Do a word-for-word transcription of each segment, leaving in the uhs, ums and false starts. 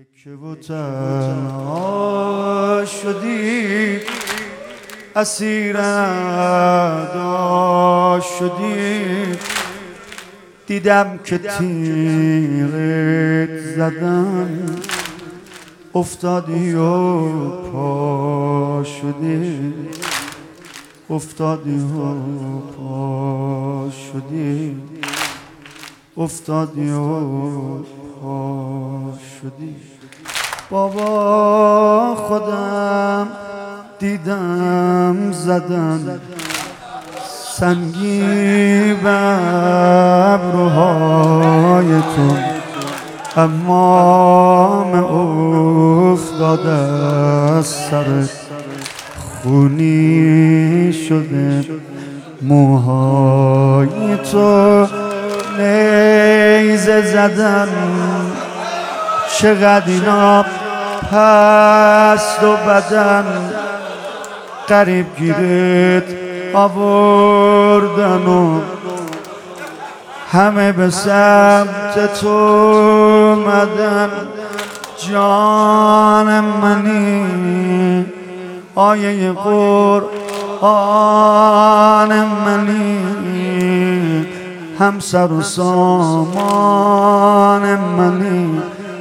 که و تنها شدی، اسیر اعدا شدی، دیدم که تیرت زدم، افتادی و پا شدی، افتادی و پا شدی، افتادی و پا شدی. بابا خودم دیدم زدن سنگی بر ابروهای تو، اما افتاده از سرت، خونی شده موهای تو. نیزه زدن چقدر اینا پست و بدن، قریب گیرت آوردن و همه به سمت تو مدن. جان منی آیه قرآن منی، همسر و سامان منی،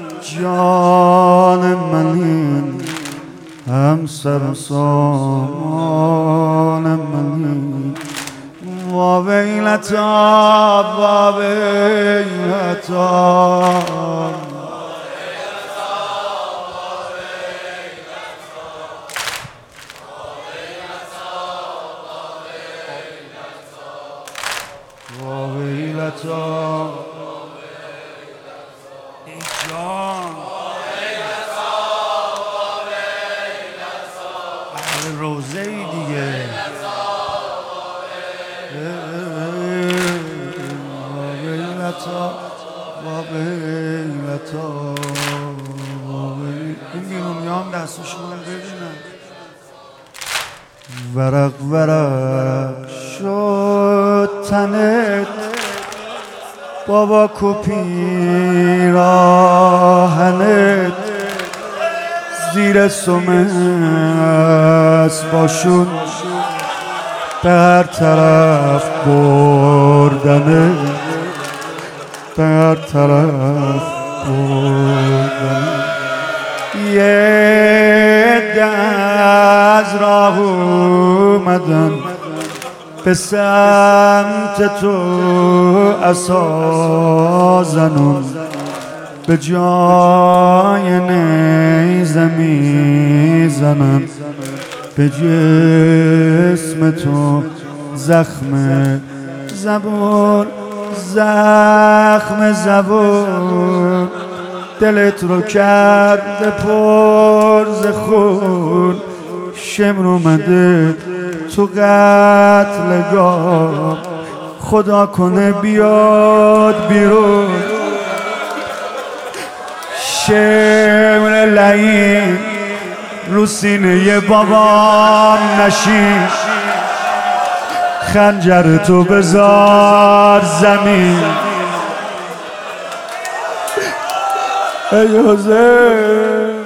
جان منی، همسر و سامان منی. وا ویلتا وا ویلتا، وا ویلتا ای جان، اهل روزه ای دیگه. وا ویلتا وا ویلتا، این بیرونیام دستشون رو ببینن. ورق ورق شد تنت بابا کو پیراهنت، زیر سم اسباشون به هر طرف بردنت، به هر طرف بردنت. یه عده از راه اومدن به سمت تو، عصا زنون به جای نیزه میزنن، به جسم تو زخم زبون، زخم زبون دلت رو کرده پر ز خون. شمر اومده تو قتلگاه، خدا کنه بیاد بیرون. شمر لعین رو سینه بابام نشین، خنجر تو بذار زمین. ای حسین